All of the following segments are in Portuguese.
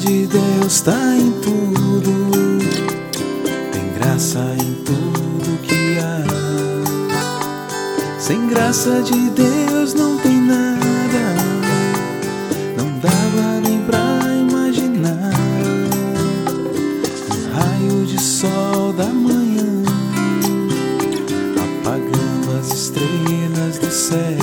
de Deus tá em tudo, tem graça em tudo que há. Sem graça de Deus não tem nada, não dava nem pra imaginar. Um raio de sol da manhã, apagando as estrelas do céu.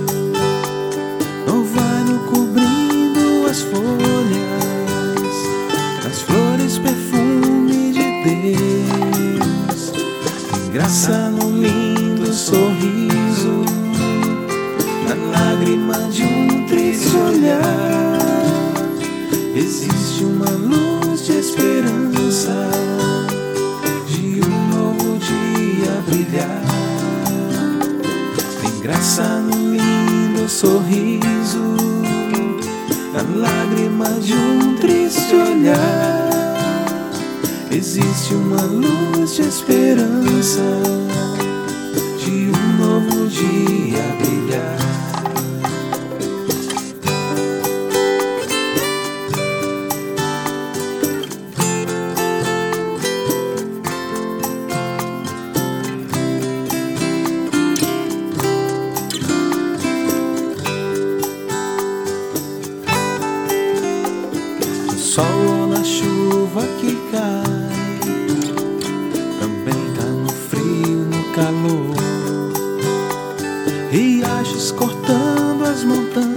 Orvalho cobrindo as folhas, as flores perfume de Deus. Tem graça no lindo sorriso, na lágrima de um triste olhar. Existe uma luz de esperança, de um novo dia brilhar. Tem graça no lindo sorriso, na lágrima de um triste olhar. Existe uma luz de esperança, de um novo dia brilhar. No sol ou na chuva que cai, também tá no frio, no calor. Riachos cortando as montanhas,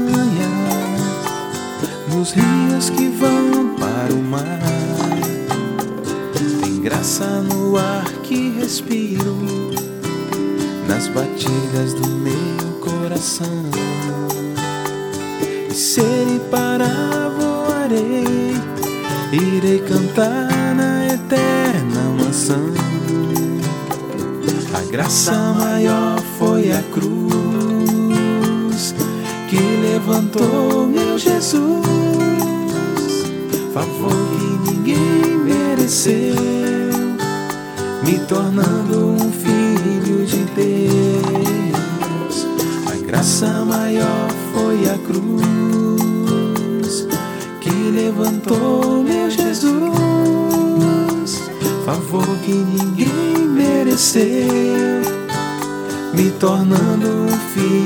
nos rios que vão para o mar. Tem graça no ar que respiro, nas batidas do meu coração. E se ele parar, voarei, irei cantar na eterna mansão. A graça maior foi a cruz que levantou meu Jesus, favor que ninguém mereceu, me tornando um filho de Deus. A graça maior foi a cruz que levantou meu Jesus, favor que ninguém mereceu, me tornando um filho